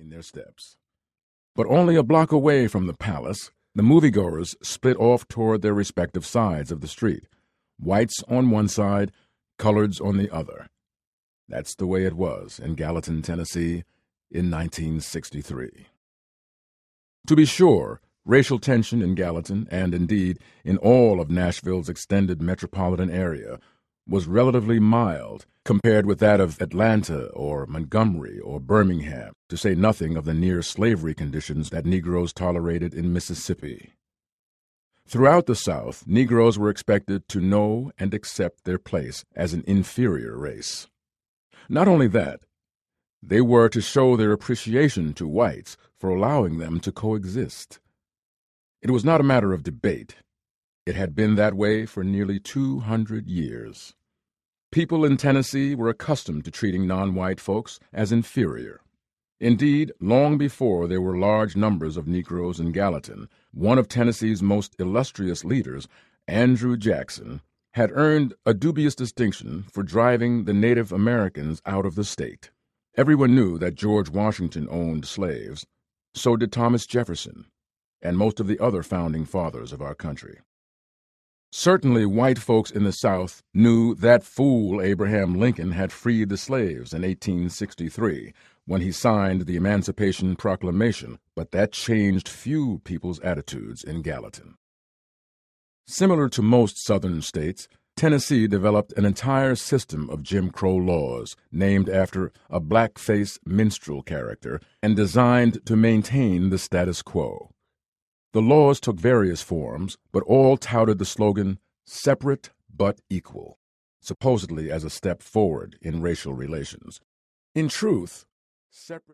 between their steps. But only a block away from the palace, the moviegoers split off toward their respective sides of the street, whites on one side, coloreds on the other. That's the way it was in Gallatin, Tennessee, in 1963. To be sure, racial tension in Gallatin, and indeed in all of Nashville's extended metropolitan area, was relatively mild compared with that of Atlanta or Montgomery or Birmingham, to say nothing of the near-slavery conditions that Negroes tolerated in Mississippi. Throughout the South, Negroes were expected to know and accept their place as an inferior race. Not only that, they were to show their appreciation to whites for allowing them to coexist. It was not a matter of debate. It had been that way for nearly 200 years. People in Tennessee were accustomed to treating non-white folks as inferior. Indeed, long before there were large numbers of Negroes in Gallatin, one of Tennessee's most illustrious leaders, Andrew Jackson, had earned a dubious distinction for driving the Native Americans out of the state. Everyone knew that George Washington owned slaves. So did Thomas Jefferson, and most of the other founding fathers of our country. Certainly, white folks in the South knew that fool Abraham Lincoln had freed the slaves in 1863 when he signed the Emancipation Proclamation, but that changed few people's attitudes in Gallatin. Similar to most Southern states, Tennessee developed an entire system of Jim Crow laws named after a blackface minstrel character and designed to maintain the status quo. The laws took various forms, but all touted the slogan, "separate but equal," supposedly as a step forward in racial relations. In truth, separate